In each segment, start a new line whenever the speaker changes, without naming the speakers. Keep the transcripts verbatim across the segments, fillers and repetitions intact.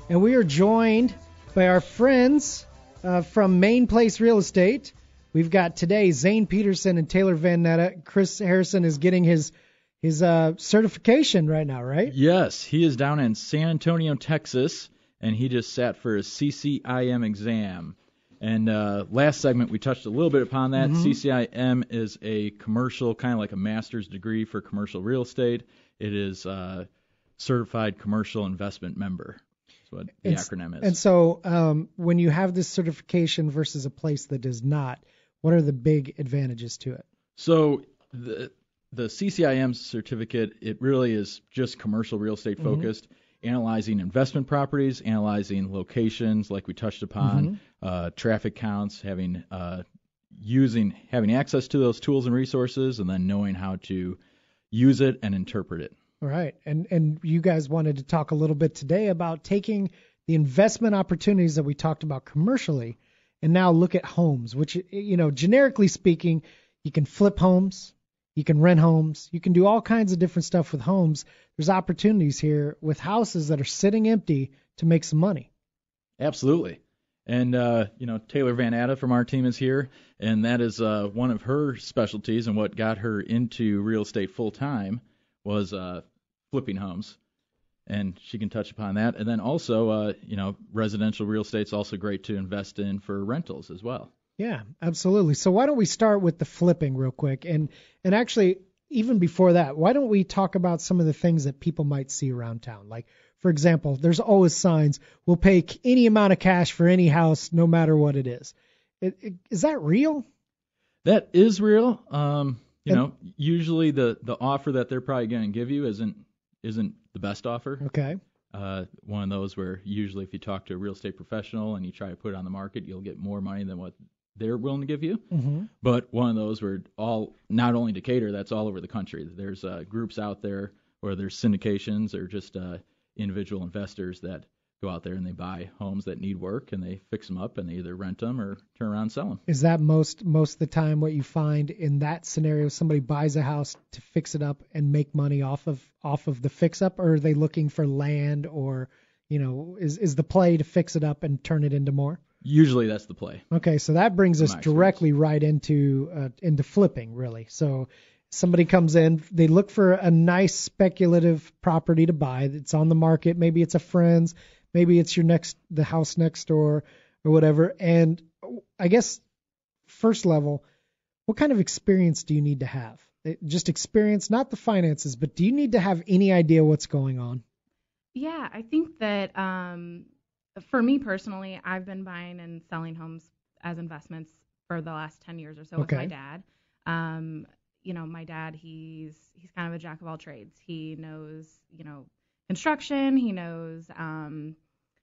and we are joined by our friends uh, from Main Place Real Estate. We've got today Zane Peterson and Taylor Van Netta. Chris Harrison is getting his his uh, certification right now, right?
Yes, he is down in San Antonio, Texas, and he just sat for his C C I M exam. And uh, last segment we touched a little bit upon that.
Mm-hmm.
C C I M is a commercial, kind of like a master's degree for commercial real estate. It is uh, Certified Commercial Investment Member. That's what the
It's,
acronym is.
And so um, when you have this certification versus a place that does not, what are the big advantages to it?
So the the C C I M certificate, it really is just commercial real estate focused. Mm-hmm. Analyzing investment properties, analyzing locations, like we touched upon, mm-hmm. uh, traffic counts, having uh, using having access to those tools and resources, and then knowing how to use it and interpret it.
All right, and and you guys wanted to talk a little bit today about taking the investment opportunities that we talked about commercially, and now look at homes, which, you know, generically speaking, you can flip homes. You can rent homes. You can do all kinds of different stuff with homes. There's opportunities here with houses that are sitting empty to make some money.
Absolutely. And, uh, you know, Taylor Van Netta from our team is here, and that is uh, one of her specialties, and what got her into real estate full time was uh, flipping homes. And she can touch upon that. And then also, uh, you know, residential real estate is also great to invest in for rentals as well.
Yeah, absolutely. So why don't we start with the flipping real quick? And and actually, even before that, why don't we talk about some of the things that people might see around town? Like, for example, there's always signs, we'll pay any amount of cash for any house, no matter what it is. It, it, is that real?
That is real. Um, you
and,
know, usually the, the offer that they're probably going to give you isn't isn't the best offer.
Okay.
Uh, one of those where usually if you talk to a real estate professional and you try to put it on the market, you'll get more money than what they're willing to give you.
Mm-hmm.
But one of those where all, not only Decatur, that's all over the country. There's uh, groups out there, or there's syndications, or just uh, individual investors that go out there and they buy homes that need work, and they fix them up, and they either rent them or turn around and sell them.
Is that most most of the time what you find in that scenario? Somebody buys a house to fix it up and make money off of off of the fix up, or are they looking for land, or, you know, is is the play to fix it up and turn it into more?
Usually that's the play.
Okay, so that brings us directly right into uh, into flipping, really. So somebody comes in, they look for a nice speculative property to buy. It's on the market. Maybe it's a friend's, maybe it's your next the house next door or whatever. And I guess first level, what kind of experience do you need to have? Just experience, not the finances, but do you need to have any idea what's going on?
Yeah, I think that um, for me personally, I've been buying and selling homes as investments for the last ten years or so
Okay.
with my dad. Um, you know, my dad, he's he's kind of a jack of all trades. He knows, you know, construction. He knows um,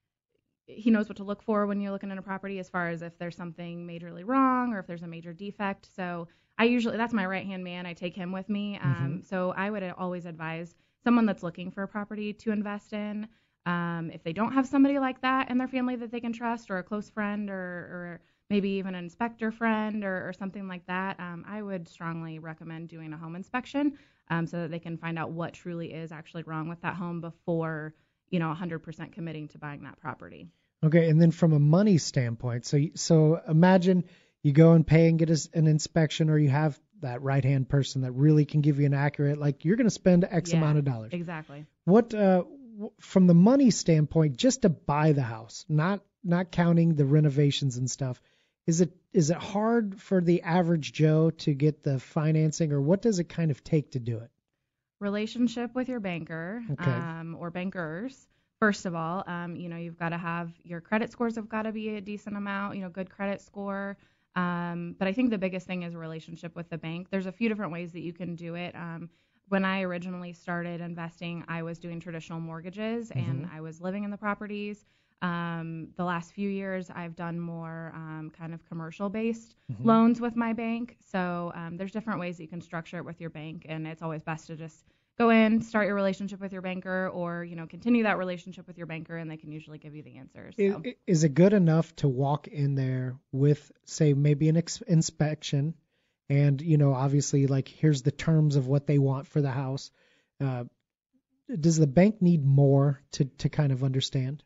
he knows what to look for when you're looking at a property, as far as if there's something majorly wrong or if there's a major defect. So I usually, that's my right hand man. I take him with me. Um,
Mm-hmm.
So I would always advise someone that's looking for a property to invest in. Um, if they don't have somebody like that in their family that they can trust, or a close friend, or, or maybe even an inspector friend, or, or something like that, um, I would strongly recommend doing a home inspection um, so that they can find out what truly is actually wrong with that home before, you know, one hundred percent committing to buying that property.
Okay, and then from a money standpoint, so so imagine you go and pay and get a, an inspection, or you have that right-hand person that really can give you an accurate, like, you're going to spend X
Yeah,
amount of dollars.
Exactly.
What, uh, w- from the money standpoint, just to buy the house, not not counting the renovations and stuff, is it is it hard for the average Joe to get the financing, or what does it kind of take to do it?
Relationship with your banker,
Okay.
um, or bankers. First of all, um, you know, you've got to have your credit scores have got to be a decent amount, you know, good credit score. Um, but I think the biggest thing is a relationship with the bank. There's a few different ways that you can do it. Um, when I originally started investing, I was doing traditional mortgages,
Mm-hmm.
and I was living in the properties. Um, the last few years, I've done more um, kind of commercial-based
Mhm.
loans with my bank. So um, there's different ways that you can structure it with your bank, and it's always best to just go in, start your relationship with your banker, or, you know, continue that relationship with your banker, and they can usually give you the answers.
Is,
So.
is it good enough to walk in there with, say, maybe an ex- inspection, and, you know, obviously, like, here's the terms of what they want for the house? Uh, does the bank need more to, to kind of understand?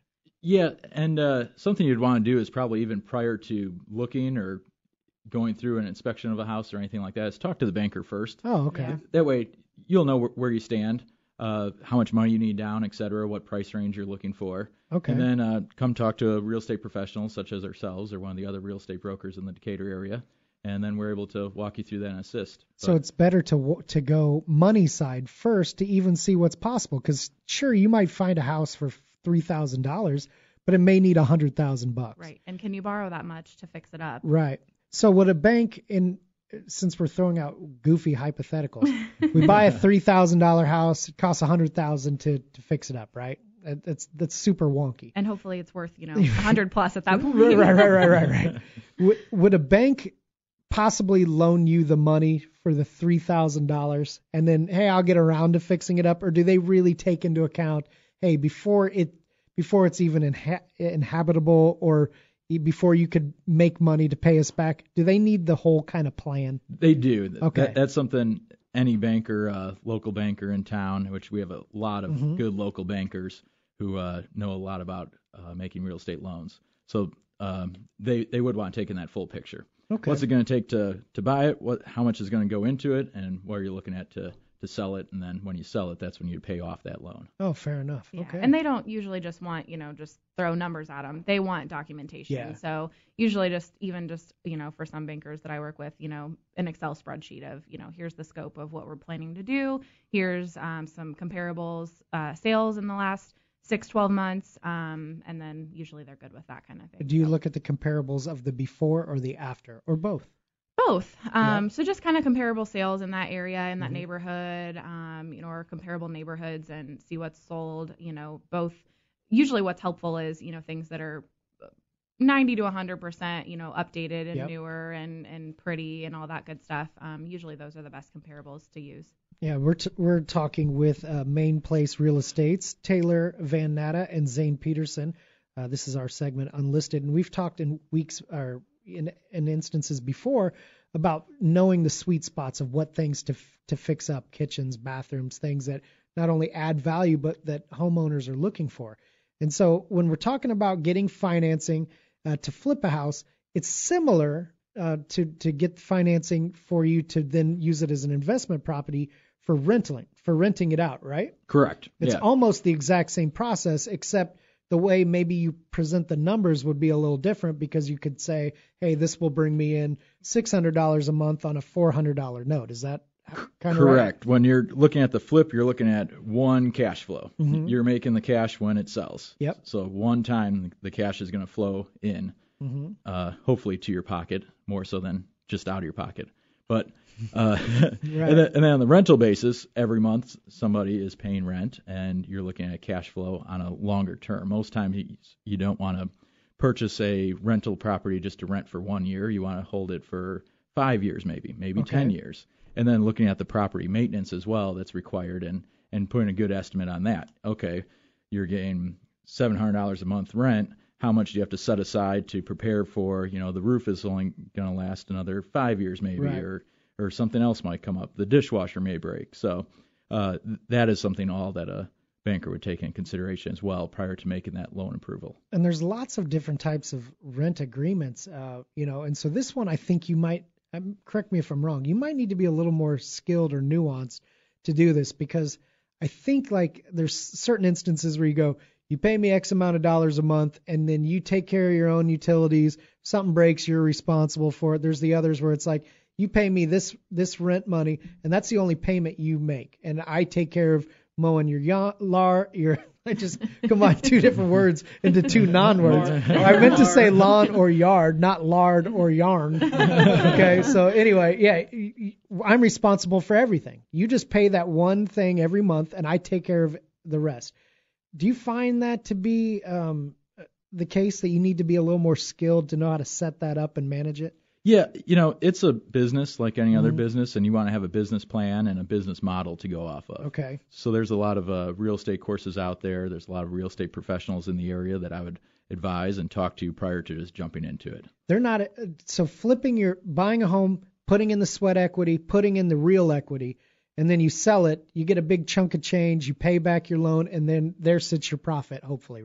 Yeah, and uh, something you'd want to do is probably even prior to looking or going through an inspection of a house or anything like that is talk to the banker first.
Oh, okay.
Yeah.
That way you'll know wh- where you stand, uh, how much money you need down, et cetera, what price range you're looking for.
Okay.
And then uh, come talk to a real estate professional such as ourselves or one of the other real estate brokers in the Decatur area, and then we're able to walk you through that and assist.
So
But,
it's better to w- to go money side first to even see what's possible. Because sure, you might find a house for three thousand dollars, but it may need a hundred thousand bucks.
Right. And can you borrow that much to fix it up?
Right. So would a bank, in since we're throwing out goofy hypotheticals, we buy a three thousand dollar house, it costs a hundred thousand to to fix it up, right? That- That's that's super wonky.
And hopefully it's worth, you know, a hundred plus at that point.
right, right, right, right, right. Would, would a bank possibly loan you the money for the three thousand dollars and then, hey, I'll get around to fixing it up, or do they really take into account, hey, before it before it's even inha- inhabitable or before you could make money to pay us back, do they need the whole kind of plan?
They do.
Okay.
That, that's something any banker, uh, local banker in town, which we have a lot of
Mhm.
good local bankers who uh, know a lot about uh, making real estate loans. So um, they they would want to take in that full picture.
Okay.
What's it going to take to to buy it? What how much is going to go into it, and what are you looking at to to sell it? And then when you sell it, that's when you pay off that loan.
Oh, fair enough.
Yeah.
Okay.
And they don't usually just want, you know, just throw numbers at them. They want documentation.
Yeah.
So usually just even just, you know, for some bankers that I work with, you know, an Excel spreadsheet of, you know, here's the scope of what we're planning to do. Here's um, some comparables, uh, sales in the last six, twelve months. Um, and then usually they're good with that kind of thing.
Do you
So-
look at the comparables of the before or the after, or both?
Both. Um,
Yeah.
So just kind of comparable sales in that area, in that
Mhm.
neighborhood, um, you know, or comparable neighborhoods and see what's sold, you know, both. Usually what's helpful is, you know, things that are ninety to one hundred percent, you know, updated and
Yep.
newer and, and pretty and all that good stuff. Um, usually those are the best comparables to use.
Yeah, we're t- we're talking with uh, Main Place Real Estate's Taylor Van Natta and Zane Peterson. Uh, this is our segment Unlisted, and we've talked in weeks or in, in instances before about knowing the sweet spots of what things to f- to fix up, kitchens, bathrooms, things that not only add value but that homeowners are looking for. And so when we're talking about getting financing uh, to flip a house, it's similar uh, to to get financing for you to then use it as an investment property for renting, for renting it out, right?
Correct.
It's
yeah.
almost the exact same process, except the way maybe you present the numbers would be a little different, because you could say, hey, this will bring me in six hundred dollars a month on a four hundred dollars note. Is that kind of
Correct. When you're looking at the flip, you're looking at one cash flow.
Mhm.
You're making the cash when it sells.
Yep.
So one time the cash is going to flow in,
right? Mm-hmm.
uh, hopefully to your pocket, more so than just out of your pocket. But uh,
Right.
and, then, and then on the rental basis, every month somebody is paying rent, and you're looking at cash flow on a longer term. Most times you, you don't want to purchase a rental property just to rent for one year. You want to hold it for five years, maybe, maybe
Okay.
ten years. And then looking at the property maintenance as well that's required, and, and putting a good estimate on that. Okay, you're getting seven hundred dollars a month rent. How much do you have to set aside to prepare for, you know, the roof is only going to last another five years maybe,
Right.
or or something else might come up. The dishwasher may break. So uh, th- that is something all that a banker would take in consideration as well prior to making that loan approval.
And there's lots of different types of rent agreements, uh, you know, and so this one I think you might, um, correct me if I'm wrong, you might need to be a little more skilled or nuanced to do this, because I think like there's certain instances where you go, you pay me X amount of dollars a month, and then you take care of your own utilities. Something breaks, you're responsible for it. There's the others where it's like, you pay me this this rent money, and that's the only payment you make, and I take care of mowing your ya- lar your I just combined two different words into two non-words. I meant to say lawn or yard, not lard or yarn. Okay, so anyway, yeah, y- y- I'm responsible for everything. You just pay that one thing every month, and I take care of the rest. Do you find that to be um, the case, that you need to be a little more skilled to know how to set that up and manage it?
Yeah, you know, it's a business like any other
Mhm.
business, and you want to have a business plan and a business model to go off of.
Okay.
So there's a lot of uh, real estate courses out there. There's a lot of real estate professionals in the area that I would advise and talk to prior to just jumping into it.
They're not uh, so flipping your buying a home, putting in the sweat equity, putting in the real equity, and then you sell it. You get a big chunk of change. You pay back your loan, and then there sits your profit, hopefully, right?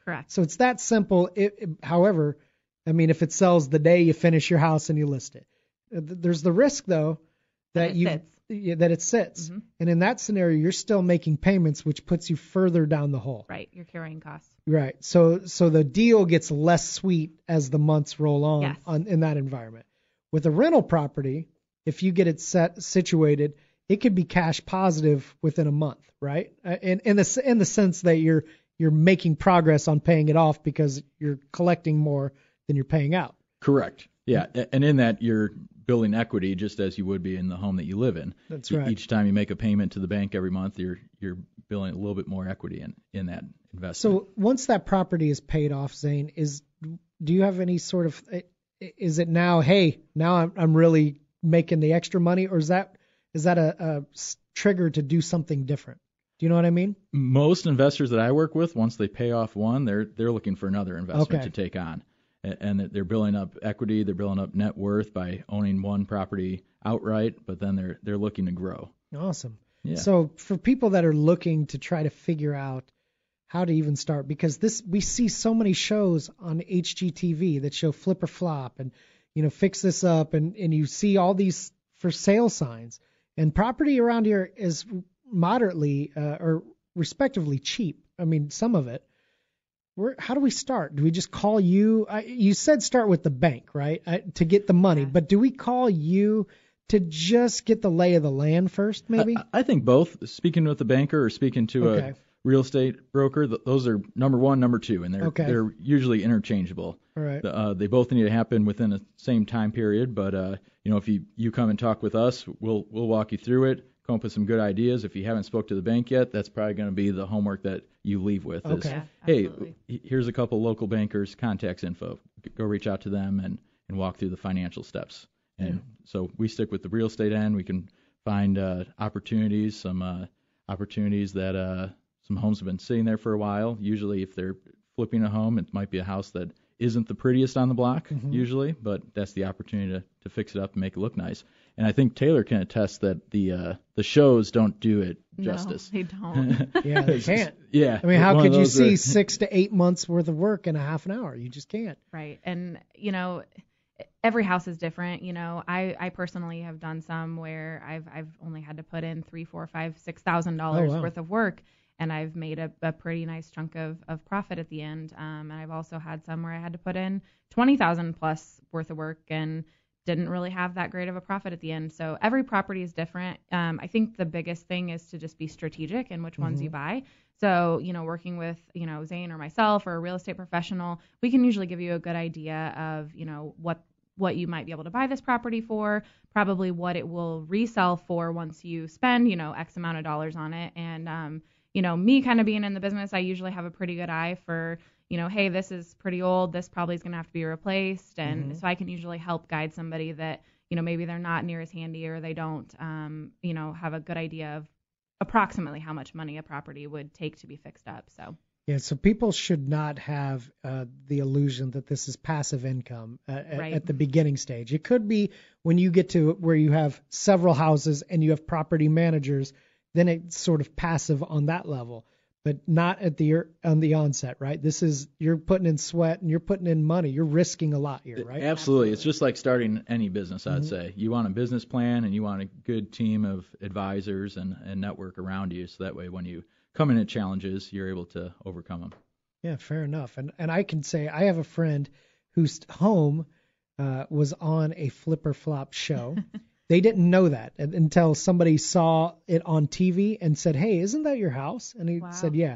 Correct.
So it's that simple. It, it, however, I mean, if it sells the day you finish your house and you list it, there's the risk though that,
that
you
sits.
that it sits, mm-hmm. and in that scenario, you're still making payments, which puts you further down the hole.
Right. You're carrying costs.
Right. So so the deal gets less sweet as the months roll on,
yes.
on in that environment. With a rental property, if you get it set situated, it could be cash positive within a month, right? Uh, in in the in the sense that you're you're making progress on paying it off because you're collecting more than you're paying out.
Correct. Yeah, and in that you're building equity just as you would be in the home that you live in.
That's right.
Each time you make a payment to the bank every month, you're you're building a little bit more equity in, in that investment.
So once that property is paid off, Zane, is do you have any sort of is it now, hey, now I'm I'm really making the extra money, or is that is that a, a trigger to do something different? Do you know what I mean?
Most investors that I work with, once they pay off one, they're they're looking for another investment
okay.
to take on. And they're building up equity, they're building up net worth by owning one property outright, but then they're they're looking to grow.
Awesome.
Yeah.
So for people that are looking to try to figure out how to even start, because this we see so many shows on H G T V that show flip or flop and you know fix this up, and and you see all these for sale signs, and property around here is moderately uh, or respectively cheap. I mean, some of it. Where, how do we start? Do we just call you? I, you said start with the bank, right, I, to get the money.
Yeah.
But do we call you to just get the lay of the land first, maybe?
I, I think both. Speaking with a banker or speaking to
okay.
a real estate broker, th- those are number one, number two, and they're
okay.
they're usually interchangeable.
All right.
Uh, they both need to happen within the same time period. But uh, you know, if you, you come and talk with us, we'll we'll walk you through it. Come up with some good ideas. If you haven't spoke to the bank yet, that's probably going to be the homework that you leave with.
Okay.
Is,
Yeah,
hey,
absolutely.
here's a couple local bankers' contacts info. Go reach out to them and, and walk through the financial steps. And
Yeah.
so we stick with the real estate end. We can find uh, opportunities, some uh, opportunities that uh, some homes have been sitting there for a while. Usually, if they're flipping a home, it might be a house that isn't the prettiest on the block,
mm-hmm.
usually, but that's the opportunity to, to fix it up and make it look nice. And I think Taylor can attest that the uh, the shows don't do it justice.
No, they don't.
Yeah, they can't.
Yeah.
I mean, how
one
could
of
you
those
see
are-
six to eight months worth of work in a half an hour? You just can't.
Right. And, you know, every house is different. You know, I, I personally have done some where I've I've only had to put in three, four, five, six thousand dollars
Oh, wow.
worth of work, and I've made a, a pretty nice chunk of, of profit at the end. Um, and I've also had some where I had to put in twenty thousand plus worth of work and didn't really have that great of a profit at the end. So every property is different. Um, I think the biggest thing is to just be strategic in which ones
Mhm.
you buy. So, you know, working with, you know, Zane or myself or a real estate professional, we can usually give you a good idea of, you know, what what you might be able to buy this property for, probably what it will resell for once you spend, you know, X amount of dollars on it. And, um, you know, me kind of being in the business, I usually have a pretty good eye for, you know, hey, this is pretty old. This probably is going to have to be replaced. And
Mhm.
so I can usually help guide somebody that, you know, maybe they're not near as handy or they don't, um, you know, have a good idea of approximately how much money a property would take to be fixed up. So.
Yeah, so people should not have uh, the illusion that this is passive income uh, at,
Right.
at the beginning stage. It could be when you get to where you have several houses and you have property managers, then it's sort of passive on that level, but not at the on the onset, right? This is you're putting in sweat and you're putting in money. You're risking a lot here, right?
Absolutely. It's just like starting any business, I'd
Mhm.
say. You want a business plan and you want a good team of advisors and, and network around you, so that way when you come in at challenges, you're able to overcome them.
Yeah, fair enough. And and I can say I have a friend whose home uh, was on a flipper flop show. They didn't know that until somebody saw it on T V and said, "Hey, isn't that your house?" And he
Wow.
said, "Yeah."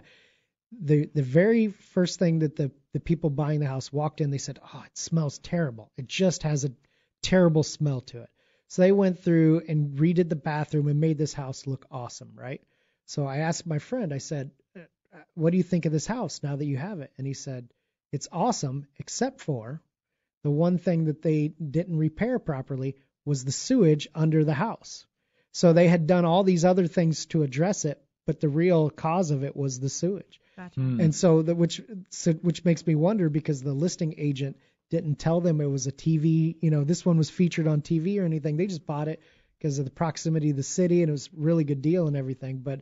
The the very first thing that the the people buying the house walked in, they said, "Oh, it smells terrible. It just has a terrible smell to it." So they went through and redid the bathroom and made this house look awesome, right? So I asked my friend, I said, "What do you think of this house now that you have it?" And he said, "It's awesome, except for the one thing that they didn't repair properly was the sewage under the house." So they had done all these other things to address it, but the real cause of it was the sewage.
Gotcha.
Mm.
And so that which so, which makes me wonder, because the listing agent didn't tell them it was a T V, you know, this one was featured on T V or anything. They just bought it because of the proximity of the city and it was a really good deal and everything. But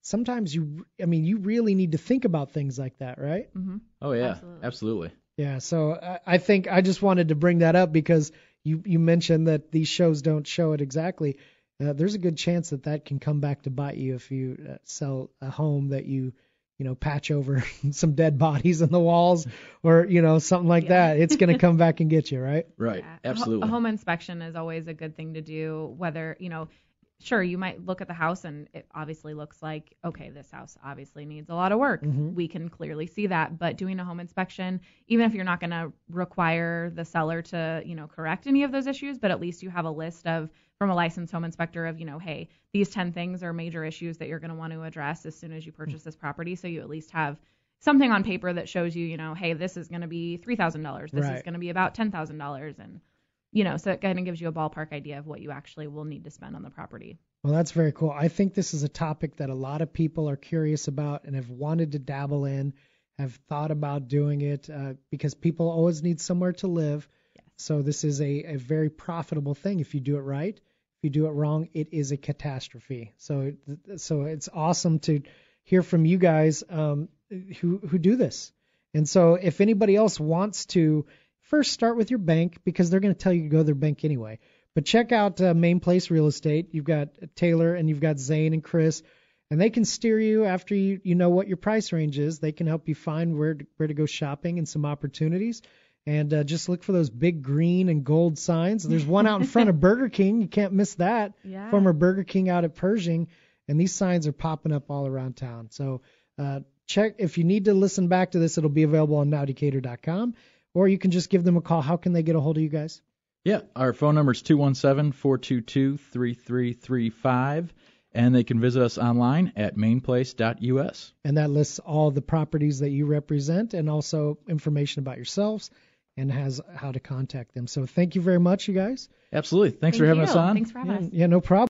sometimes you, I mean, you really need to think about things like that, right?
Mm-hmm.
Oh yeah,
Absolutely.
absolutely.
Yeah. So I, I think I just wanted to bring that up because you, you mentioned that these shows don't show it exactly. Uh, there's a good chance that that can come back to bite you if you uh, sell a home that you, you know, patch over some dead bodies in the walls or, you know, something like
Yeah.
that. It's going to come back and get you, right?
Right.
Yeah.
Absolutely.
A home inspection is always a good thing to do, whether, you know, sure, you might look at the house and it obviously looks like, okay, this house obviously needs a lot of work.
Mm-hmm.
We can clearly see that. But doing a home inspection, even if you're not going to require the seller to, you know, correct any of those issues, but at least you have a list of, from a licensed home inspector of, you know, hey, these ten things are major issues that you're going to want to address as soon as you purchase this property. So you at least have something on paper that shows you, you know, hey, this is going to be three thousand dollars. This
Right.
is going to be about ten thousand dollars. And, you know, so it kind of gives you a ballpark idea of what you actually will need to spend on the property.
Well, that's very cool. I think this is a topic that a lot of people are curious about and have wanted to dabble in, have thought about doing it uh, because people always need somewhere to live.
Yes.
So this is a, a very profitable thing if you do it right. If you do it wrong, it is a catastrophe. So so it's awesome to hear from you guys um, who who do this. And so if anybody else wants to, first start with your bank because they're going to tell you to go to their bank anyway. But check out uh, Main Place Real Estate. You've got Taylor and you've got Zane and Chris, and they can steer you after you, you know what your price range is. They can help you find where to, where to go shopping and some opportunities. And uh, just look for those big green and gold signs. There's one out in front of Burger King. You can't miss that.
Yeah.
Former Burger King out at Pershing. And these signs are popping up all around town. So uh, check. If you need to listen back to this, it'll be available on now decatur dot com. Or you can just give them a call. How can they get a hold of you guys?
Yeah, our phone number is two one seven, four two two, three three three five, and they can visit us online at mainplace dot U S.
And that lists all the properties that you represent and also information about yourselves and has how to contact them. So thank you very much, you guys.
Absolutely. Thanks
Thank
for having
you.
us on.
Thanks for having
Yeah,
us.
yeah, no problem.